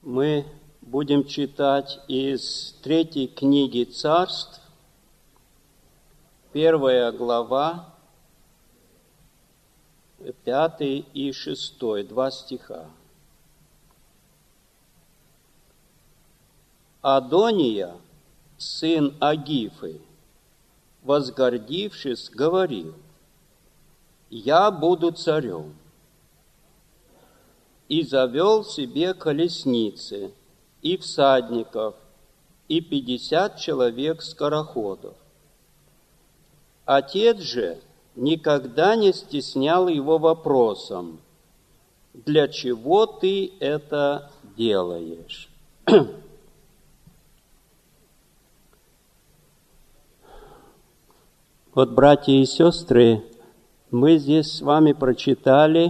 Мы будем читать из 3 книги Царств, 1 глава, 5 и 6, 2 стиха. Адония, сын Агифы, возгордившись, говорил: «Я буду царем». И завел себе колесницы, и всадников, и 50 человек скороходов. Отец же никогда не стеснял его вопросом: «Для чего ты это делаешь?» Вот, братья и сестры, мы здесь с вами прочитали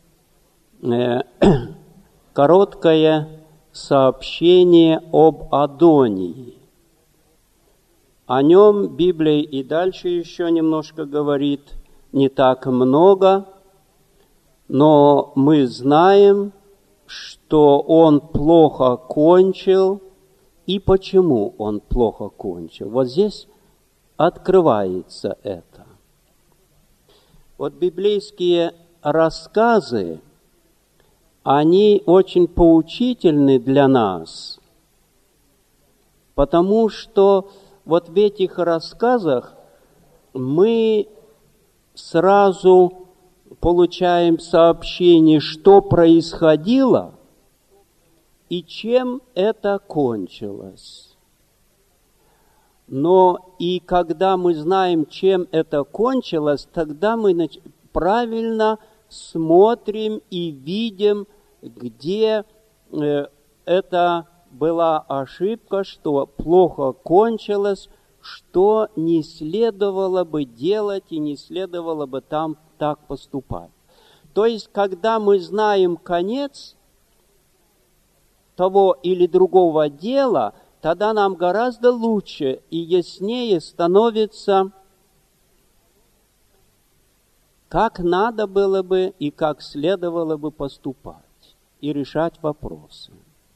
короткое сообщение об Адонии. О нем Библия и дальше еще немножко говорит, не так много, но мы знаем, что он плохо кончил, и почему он плохо кончил. Вот здесь открывается это. Вот библейские рассказы, они очень поучительны для нас, потому что вот в этих рассказах мы сразу получаем сообщение, что происходило и чем это кончилось. Но и когда мы знаем, чем это кончилось, тогда мы правильно смотрим и видим, где это была ошибка, что плохо кончилось, что не следовало бы делать и не следовало бы там так поступать. То есть, когда мы знаем конец того или другого дела, тогда нам гораздо лучше и яснее становится, как надо было бы и как следовало бы поступать и решать вопросы.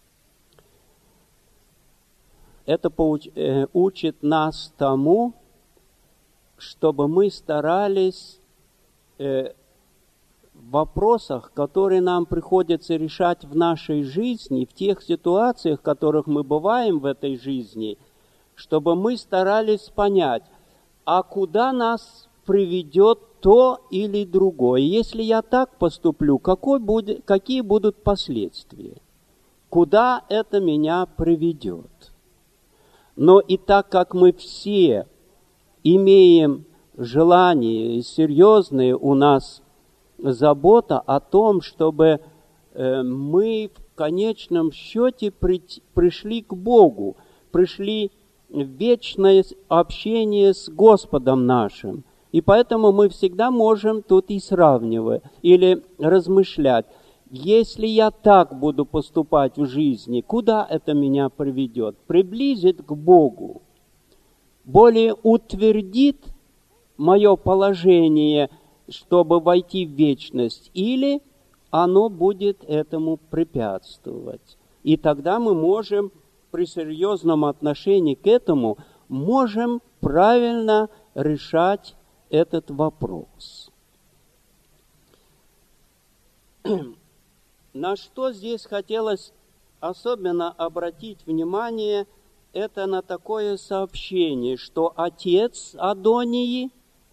Это учит нас тому, чтобы мы старались в вопросах, которые нам приходится решать в нашей жизни, в тех ситуациях, в которых мы бываем в этой жизни, чтобы мы старались понять, а куда нас приведет то или другое. Если я так поступлю, какие будут последствия? Куда это меня приведет? Но и так как мы все имеем желание и серьезная у нас забота о том, чтобы мы в конечном счете пришли к Богу, пришли в вечное общение с Господом нашим. И поэтому мы всегда можем тут и сравнивать или размышлять. Если я так буду поступать в жизни, куда это меня приведет? Приблизит к Богу, более утвердит мое положение, чтобы войти в вечность, или оно будет этому препятствовать. И тогда мы можем при серьезном отношении к этому можем правильно решать этот вопрос. На что здесь хотелось особенно обратить внимание, это на такое сообщение, что отец Адонии,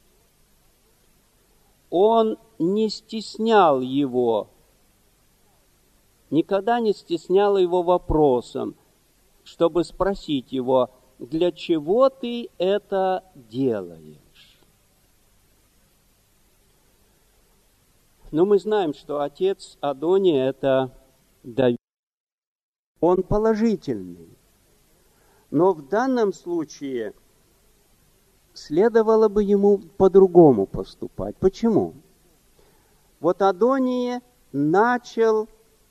он не стеснял его, никогда не стеснял его вопросом, чтобы спросить его: «Для чего ты это делаешь?» Но мы знаем, что отец Адония – это Давид. Он положительный. Но в данном случае следовало бы ему по-другому поступать. Почему? Вот Адония начал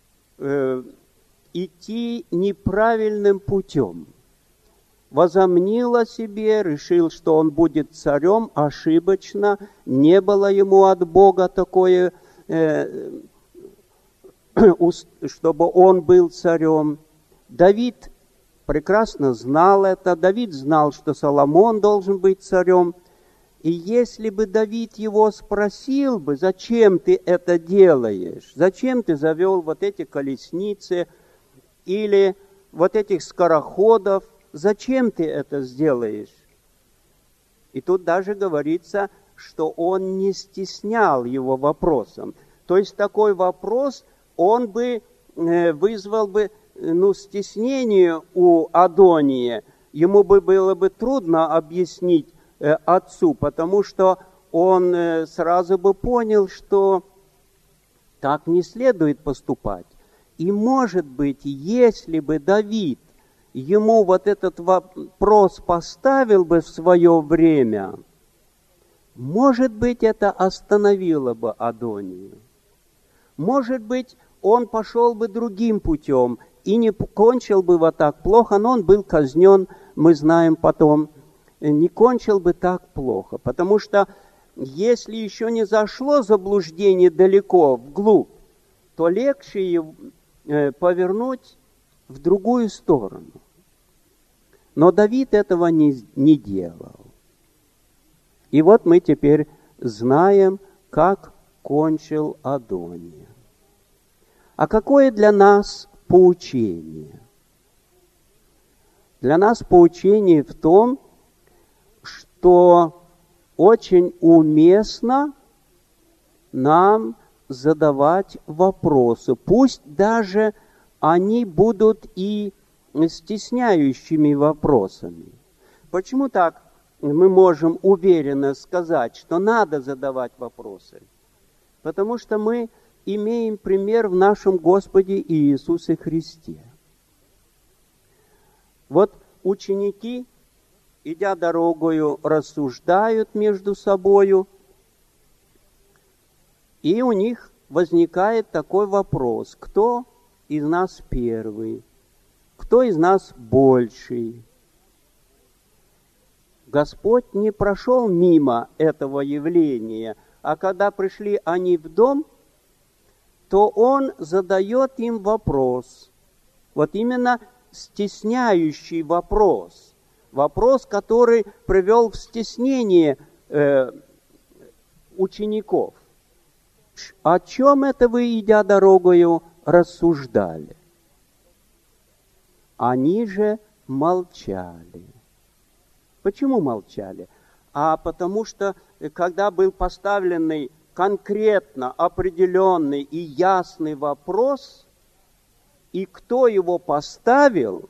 идти неправильным путем. Возомнил о себе, решил, что он будет царем, ошибочно. Не было ему от Бога такое чтобы он был царем. Давид прекрасно знал это. Давид знал, что Соломон должен быть царем. И если бы Давид его спросил бы, зачем ты это делаешь, зачем ты завел вот эти колесницы или вот этих скороходов, зачем ты это сделаешь? И тут даже говорится, что он не стеснял его вопросом. То есть такой вопрос, он бы вызвал бы стеснение у Адония. Ему бы было бы трудно объяснить отцу, потому что он сразу бы понял, что так не следует поступать. И, может быть, если бы Давид ему вот этот вопрос поставил бы в свое время, может быть, это остановило бы Адонию. Может быть, он пошел бы другим путем и не кончил бы вот так плохо, но он был казнен, мы знаем потом, не кончил бы так плохо. Потому что если еще не зашло заблуждение далеко, вглубь, то легче повернуть в другую сторону. Но Давид этого не делал. И вот мы теперь знаем, как кончил Адония. А какое для нас поучение? Для нас поучение в том, что очень уместно нам задавать вопросы. Пусть даже они будут и стесняющими вопросами. Почему так мы можем уверенно сказать, что надо задавать вопросы? Потому что мы имеем пример в нашем Господе Иисусе Христе. Вот ученики, идя дорогою, рассуждают между собою, и у них возникает такой вопрос: кто из нас первый? Кто из нас больший? Господь не прошел мимо этого явления, а когда пришли они в дом, то Он задает им вопрос. Вот именно стесняющий вопрос. Вопрос, который привел в стеснение учеников. О чем это вы, идя дорогою, рассуждали? Они же молчали. Почему молчали? А потому что, когда был поставленный конкретно определенный и ясный вопрос, и кто его поставил,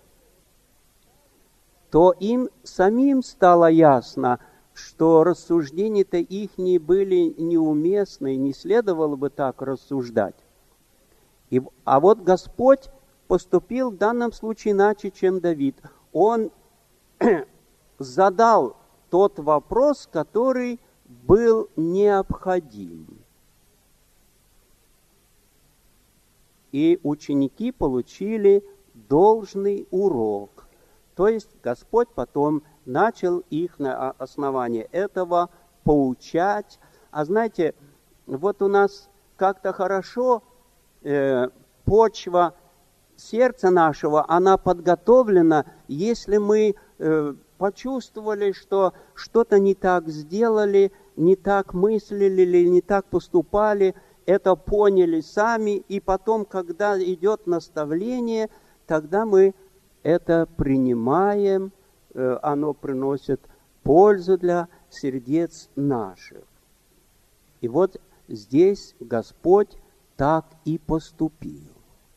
то им самим стало ясно, что рассуждения-то их не были неуместны, не следовало бы так рассуждать. А вот Господь поступил в данном случае иначе, чем Давид. Он задал тот вопрос, который был необходим. И ученики получили должный урок. То есть Господь потом начал их на основании этого поучать. А знаете, вот у нас как-то хорошо почва сердца нашего, она подготовлена, если мы почувствовали, что что-то не так сделали, не так мыслили или не так поступали, это поняли сами, и потом, когда идет наставление, тогда мы это принимаем, оно приносит пользу для сердец наших. И вот здесь Господь так и поступил.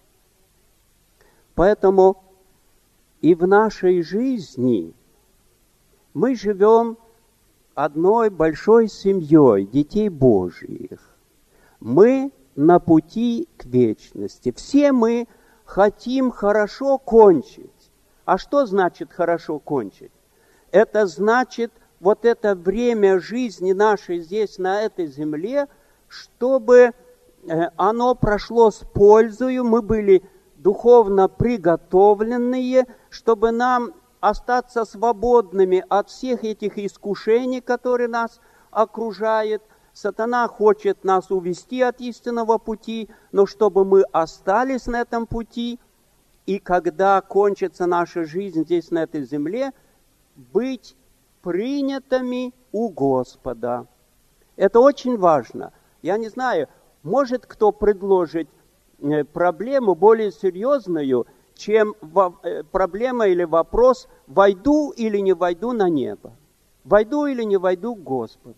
Поэтому и в нашей жизни мы живем одной большой семьей детей Божьих. Мы на пути к вечности. Все мы хотим хорошо кончить. А что значит хорошо кончить? Это значит вот это время жизни нашей здесь, на этой земле, чтобы оно прошло с пользою, мы были духовно приготовленные, чтобы нам остаться свободными от всех этих искушений, которые нас окружают. Сатана хочет нас увести от истинного пути, но чтобы мы остались на этом пути и когда кончится наша жизнь здесь, на этой земле, быть принятыми у Господа. Это очень важно. Я не знаю, может кто предложить проблему более серьезную, чем проблема или вопрос, войду или не войду на небо, войду или не войду к Господу.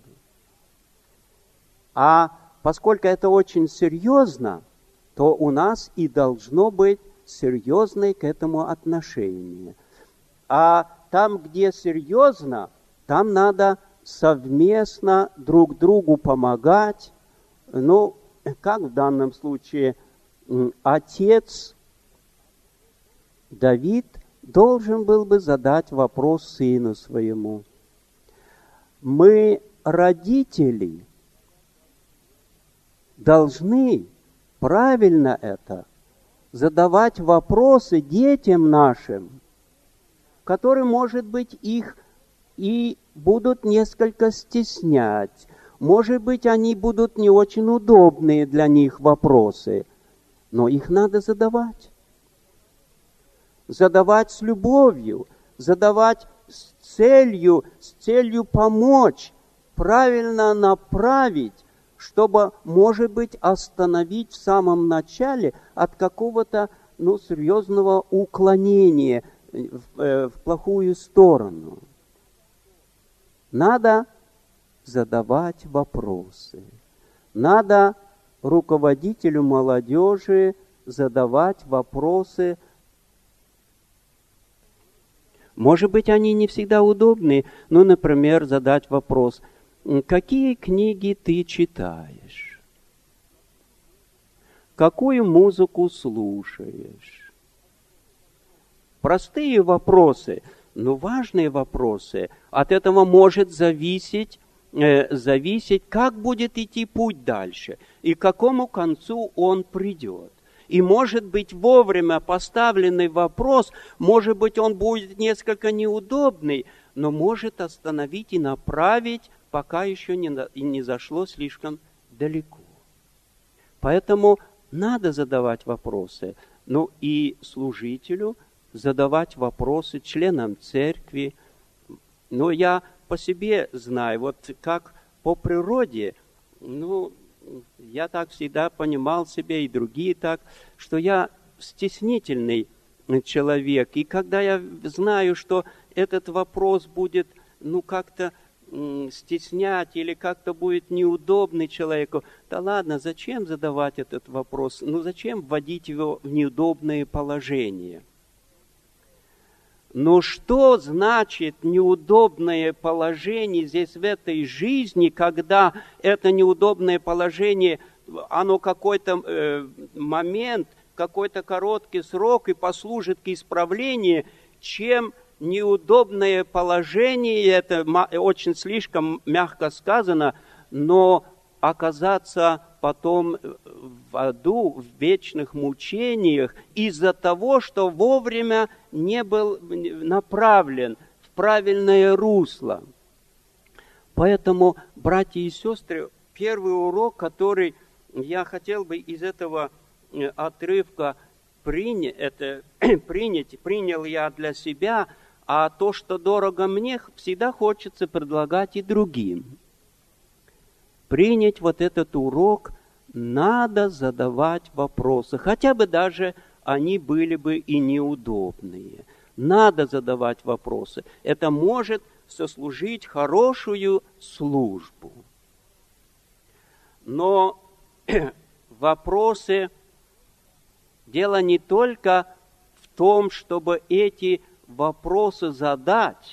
А поскольку это очень серьезно, то у нас и должно быть серьезное к этому отношение. А там, где серьезно, там надо совместно друг другу помогать. Ну, как в данном случае отец Давид должен был бы задать вопрос сыну своему. Мы, родители, должны правильно это задавать вопросы детям нашим, которые, может быть, их и будут несколько стеснять. Может быть, они будут не очень удобные для них вопросы, но их надо задавать. Задавать с любовью, задавать с целью помочь, правильно направить, чтобы, может быть, остановить в самом начале от какого-то серьезного уклонения в плохую сторону. Надо задавать вопросы. Надо руководителю молодежи задавать вопросы. Может быть, они не всегда удобны, например, задать вопрос: какие книги ты читаешь? Какую музыку слушаешь? Простые вопросы, но важные вопросы. От этого может зависеть, как будет идти путь дальше и к какому концу он придет. И, может быть, вовремя поставленный вопрос, может быть, он будет несколько неудобный, но может остановить и направить, пока еще не зашло слишком далеко. Поэтому надо задавать вопросы. И служителю задавать вопросы, членам церкви. Но я по себе знаю, вот как по природе, я так всегда понимал себя, и другие так, что я стеснительный человек. И когда я знаю, что этот вопрос будет, как-то стеснять или как-то будет неудобный человеку, да ладно, зачем задавать этот вопрос? Зачем вводить его в неудобное положение? Но что значит неудобное положение здесь в этой жизни, когда это неудобное положение, оно какой-то момент, какой-то короткий срок и послужит к исправлению, чем неудобное положение, это очень слишком мягко сказано, но оказаться потом в аду, в вечных мучениях из-за того, что вовремя не был направлен в правильное русло. Поэтому, братья и сестры, первый урок, который я хотел бы из этого отрывка принял я для себя, а то, что дорого мне, всегда хочется предлагать и другим. Принять вот этот урок, надо задавать вопросы, хотя бы даже они были бы и неудобные. Надо задавать вопросы. Это может сослужить хорошую службу. Но вопросы, дело не только в том, чтобы эти вопросы задать,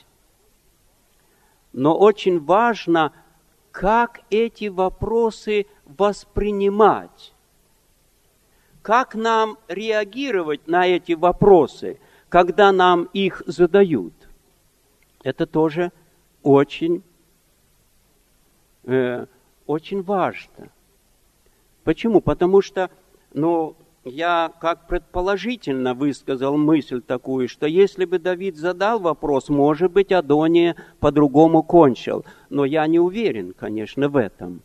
но очень важно, как эти вопросы воспринимать. Как нам реагировать на эти вопросы, когда нам их задают? Это тоже очень важно. Почему? Потому что, я как предположительно высказал мысль такую, что если бы Давид задал вопрос, может быть, Адония по-другому кончил. Но я не уверен, конечно, в этом.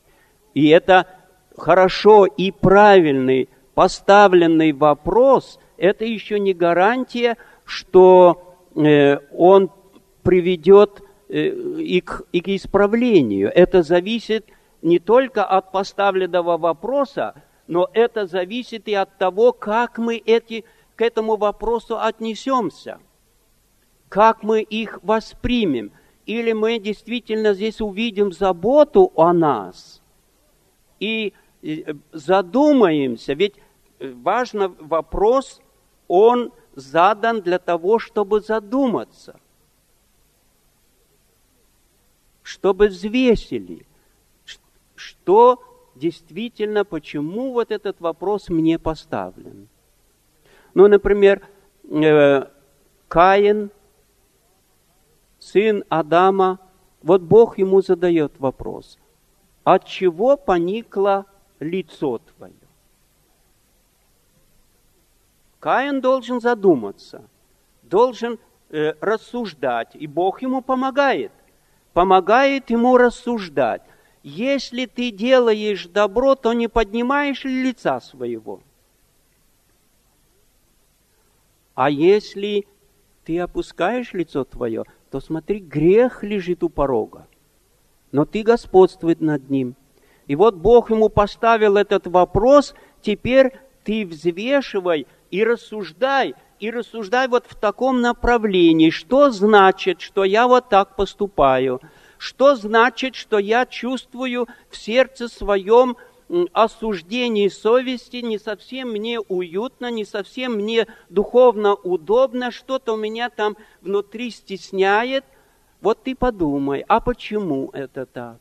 И это хорошо и правильный поставленный вопрос, это еще не гарантия, что он приведет и к исправлению. Это зависит не только от поставленного вопроса, но это зависит и от того, как мы к этому вопросу отнесемся, как мы их воспримем. Или мы действительно здесь увидим заботу о нас и задумаемся. Ведь важный вопрос, он задан для того, чтобы задуматься, чтобы взвесили, что действительно, почему вот этот вопрос мне поставлен. Ну, например, Каин, сын Адама, вот Бог ему задает вопрос: от чего поникло лицо твое? Каин должен задуматься, должен рассуждать, и Бог ему помогает ему рассуждать. Если ты делаешь добро, то не поднимаешь ли лица своего? А если ты опускаешь лицо твое, то смотри, грех лежит у порога, но ты господствует над ним. И вот Бог ему поставил этот вопрос, теперь ты взвешивай и рассуждай вот в таком направлении. Что значит, что я вот так поступаю? Что значит, что я чувствую в сердце своем осуждение совести, не совсем мне уютно, не совсем мне духовно удобно, что-то у меня там внутри стесняет. Вот ты подумай, а почему это так?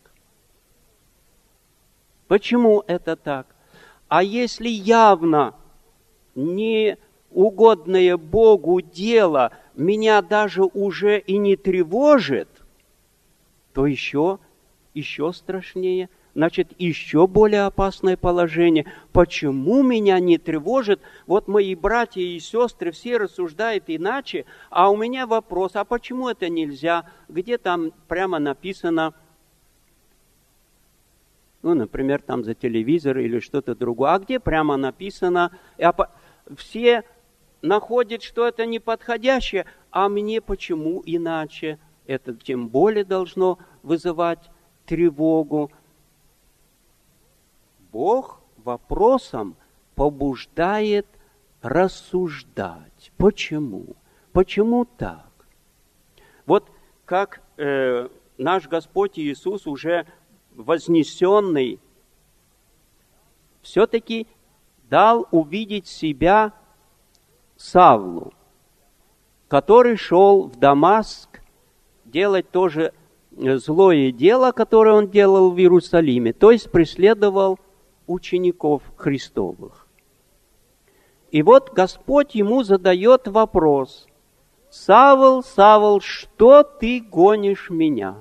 Почему это так? А если явно не угодное Богу дело меня даже уже и не тревожит, то еще страшнее. Значит, еще более опасное положение. Почему меня не тревожит? Вот мои братья и сестры все рассуждают иначе, а у меня вопрос, а почему это нельзя? Где там прямо написано, ну, например, там за телевизор или что-то другое, а где прямо написано, все находят, что это неподходящее, а мне почему иначе? Это тем более должно вызывать тревогу. Бог вопросом побуждает рассуждать. Почему? Почему так? Вот как наш Господь Иисус, уже вознесенный, все-таки дал увидеть себя Савлу, который шел в Дамаск делать тоже злое дело, которое он делал в Иерусалиме, то есть преследовал учеников Христовых. И вот Господь ему задает вопрос: «Савл, Савл, что ты гонишь меня?»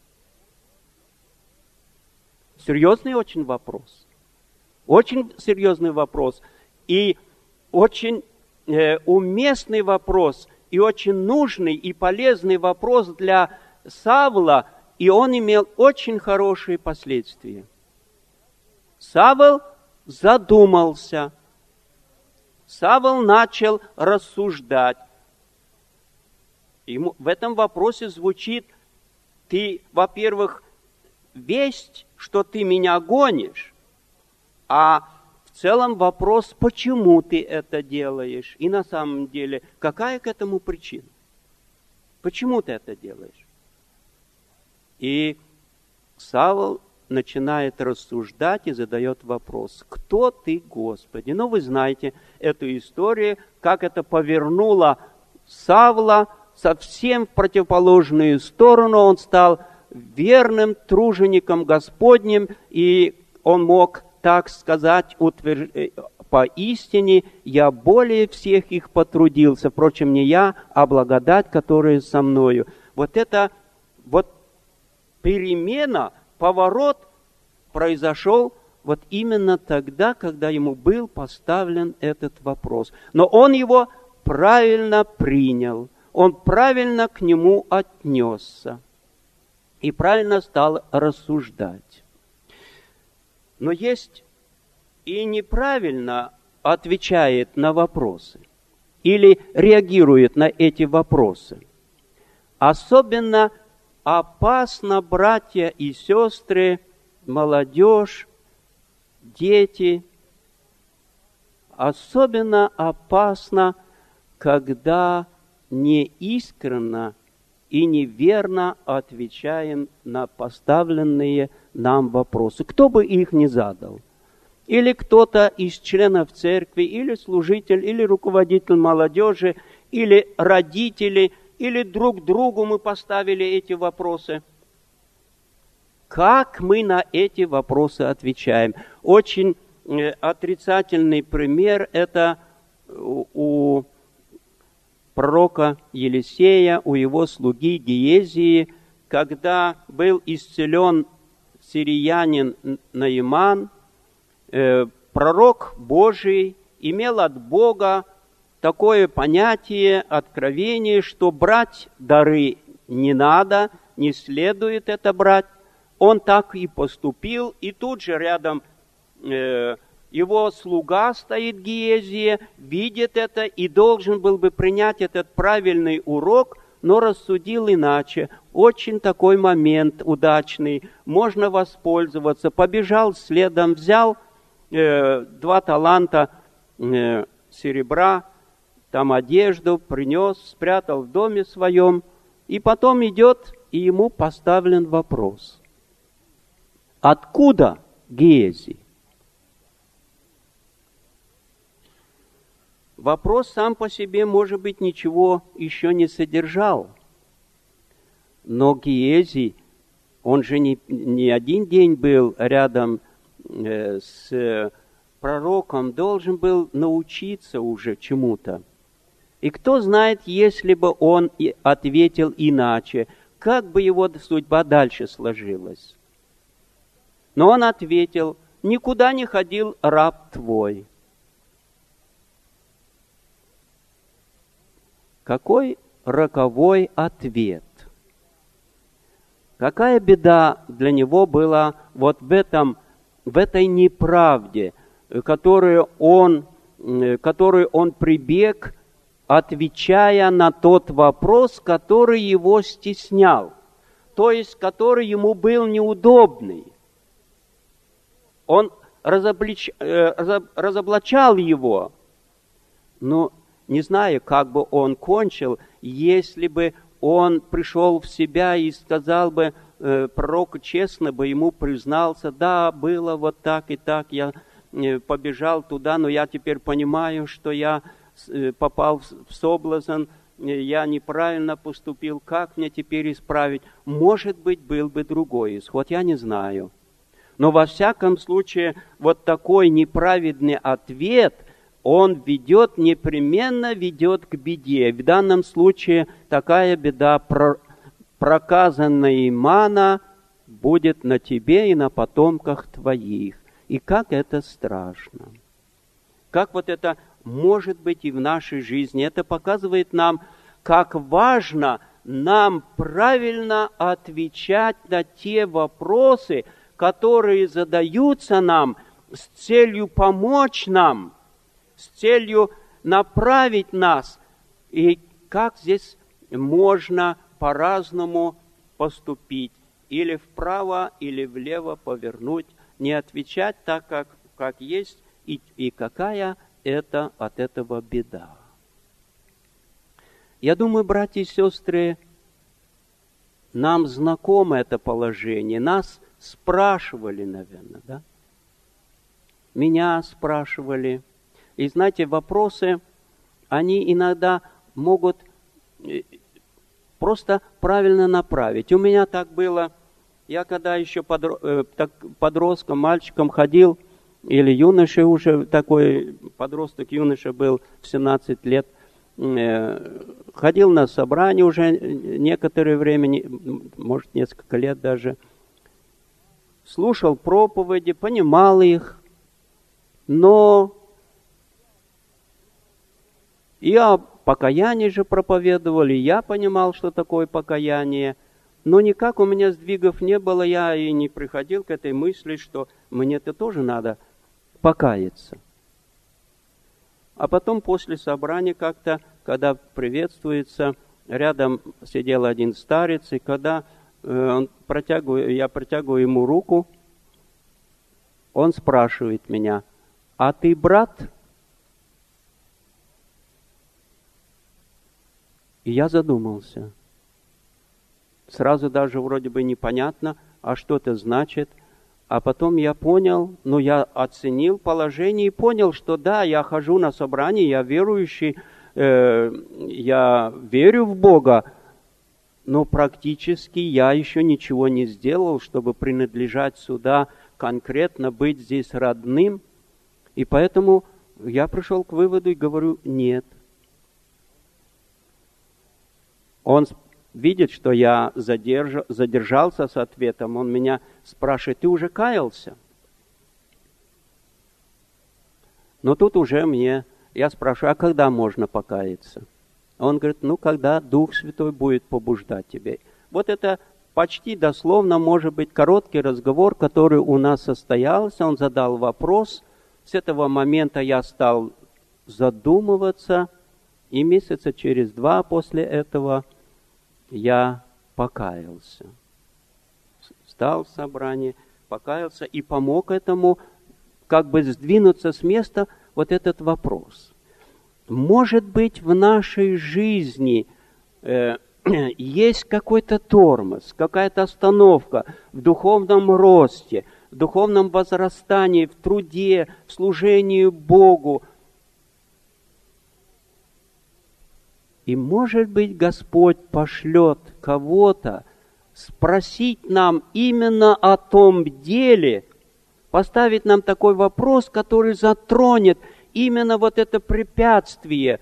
Серьезный очень вопрос. Очень серьезный вопрос. И очень уместный вопрос, и очень нужный и полезный вопрос для Савла, и он имел очень хорошие последствия. Савл задумался. Савл начал рассуждать. Ему в этом вопросе звучит: ты, во-первых, весть, что ты меня гонишь, а в целом вопрос, почему ты это делаешь, и на самом деле, какая к этому причина? Почему ты это делаешь? И Савл начинает рассуждать и задает вопрос: кто ты, Господи? Ну, вы знаете эту историю, как это повернуло Савла совсем в противоположную сторону. Он стал верным тружеником Господним, и он мог так сказать поистине: я более всех их потрудился, впрочем, не я, а благодать, которая со мною. Вот это вот перемена, поворот произошел вот именно тогда, когда ему был поставлен этот вопрос. Но он его правильно принял, он правильно к нему отнесся и правильно стал рассуждать. Но есть и неправильно отвечает на вопросы. или реагирует на эти вопросы. Особенно опасно, братья и сестры, молодежь, дети. Особенно опасно, когда неискренно и неверно отвечаем на поставленные нам вопросы, кто бы их ни задал. Или кто-то из членов церкви, или служитель, или руководитель молодежи, или родители, или друг другу мы поставили эти вопросы. Как мы на эти вопросы отвечаем? Очень отрицательный пример – это у пророка Елисея, у его слуги Гиезии, когда был исцелен сириянин Наиман, пророк Божий имел от Бога такое понятие, откровение, что брать дары не надо, не следует это брать. Он так и поступил, и тут же рядом его слуга стоит Гиезия, видит это и должен был бы принять этот правильный урок, но рассудил иначе. Очень такой момент удачный, можно воспользоваться. Побежал следом, взял 2 таланта серебра, там одежду принес, спрятал в доме своем, и потом идет, и ему поставлен вопрос. Откуда Гиези? Вопрос сам по себе, может быть, ничего еще не содержал. Но Гиези, он же не один день был рядом с пророком, должен был научиться уже чему-то. И кто знает, если бы он ответил иначе, как бы его судьба дальше сложилась. Но он ответил: «Никуда не ходил раб твой». Какой роковой ответ! Какая беда для него была вот в этой неправде, которую он прибег, отвечая на тот вопрос, который его стеснял, то есть который ему был неудобный. Он разоблачал его, но не знаю, как бы он кончил, если бы он пришел в себя и сказал бы, пророк честно бы ему признался: да, было вот так и так, я побежал туда, но я теперь понимаю, что я попал в соблазн, я неправильно поступил, как мне теперь исправить? Может быть, был бы другой исход, я не знаю. Но во всяком случае, вот такой неправедный ответ, он непременно ведет к беде. В данном случае такая беда проказанная мана будет на тебе и на потомках твоих. И как это страшно. Как вот это может быть и в нашей жизни. Это показывает нам, как важно нам правильно отвечать на те вопросы, которые задаются нам с целью помочь нам, с целью направить нас. И как здесь можно по-разному поступить. Или вправо, или влево повернуть. Не отвечать так, как есть. И какая это от этого беда. Я думаю, братья и сестры, нам знакомо это положение. Нас спрашивали, наверное, да? Меня спрашивали. И знаете, вопросы, они иногда могут просто правильно направить. У меня так было, я когда еще подростком, мальчиком ходил, или юноша уже, такой подросток, юноша был в 17 лет, ходил на собрание уже некоторое время, может, несколько лет даже, слушал проповеди, понимал их, но и о покаянии же проповедовали, я понимал, что такое покаяние, но никак у меня сдвигов не было, я и не приходил к этой мысли, что мне-то тоже надо покаяться. А потом после собрания как-то, когда приветствуется, рядом сидел один старец, и когда я протягиваю ему руку, он спрашивает меня: «А ты брат?» И я задумался. Сразу даже вроде бы непонятно, а что это значит. А потом я понял, я оценил положение и понял, что да, я хожу на собрание, я верующий, я верю в Бога, но практически я еще ничего не сделал, чтобы принадлежать сюда конкретно, быть здесь родным. И поэтому я пришел к выводу и говорю: нет. Он видит, что я задержался с ответом, он меня спрашивает: ты уже каялся? Но тут уже я спрашиваю: а когда можно покаяться? Он говорит: когда Дух Святой будет побуждать тебя. Вот это почти дословно может быть короткий разговор, который у нас состоялся. Он задал вопрос. С этого момента я стал задумываться, и месяца через 2 после этого я покаялся. Встал в собрании, покаялся и помог этому сдвинуться с места вот этот вопрос. Может быть, в нашей жизни есть какой-то тормоз, какая-то остановка в духовном росте, в духовном возрастании, в труде, в служении Богу. И, может быть, Господь пошлет кого-то спросить нам именно о том деле, поставить нам такой вопрос, который затронет именно вот это препятствие.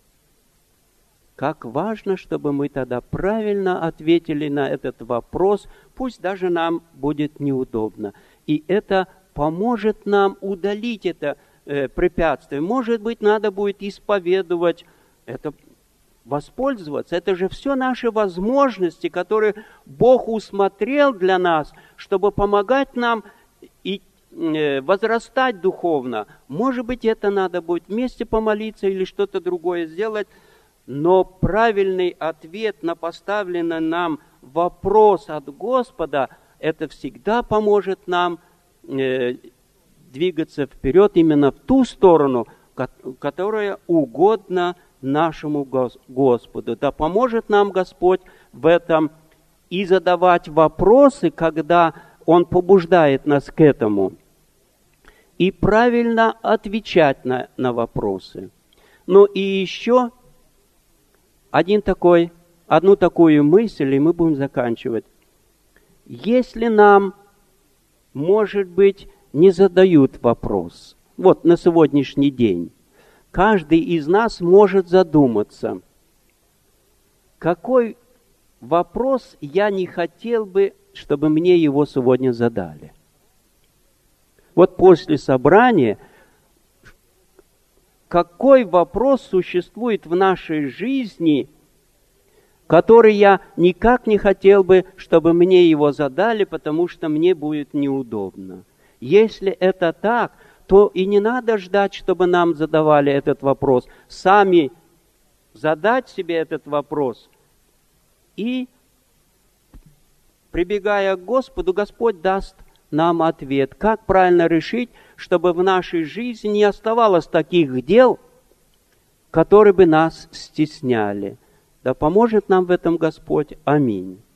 Как важно, чтобы мы тогда правильно ответили на этот вопрос, пусть даже нам будет неудобно. И это поможет нам удалить это препятствие. Может быть, надо будет исповедовать это, воспользоваться. Это же все наши возможности, которые Бог усмотрел для нас, чтобы помогать нам и возрастать духовно. Может быть, это надо будет вместе помолиться или что-то другое сделать, но правильный ответ на поставленный нам вопрос от Господа, это всегда поможет нам двигаться вперед именно в ту сторону, которая угодна нашему Господу. Да поможет нам Господь в этом и задавать вопросы, когда Он побуждает нас к этому, и правильно отвечать на вопросы. Ну и еще одну такую мысль, и мы будем заканчивать. Если нам, может быть, не задают вопрос, вот на сегодняшний день, каждый из нас может задуматься, какой вопрос я не хотел бы, чтобы мне его сегодня задали. Вот после собрания, какой вопрос существует в нашей жизни, который я никак не хотел бы, чтобы мне его задали, потому что мне будет неудобно. Если это так, то и не надо ждать, чтобы нам задавали этот вопрос. Сами задать себе этот вопрос и, прибегая к Господу, Господь даст нам ответ, как правильно решить, чтобы в нашей жизни не оставалось таких дел, которые бы нас стесняли. Да поможет нам в этом Господь. Аминь.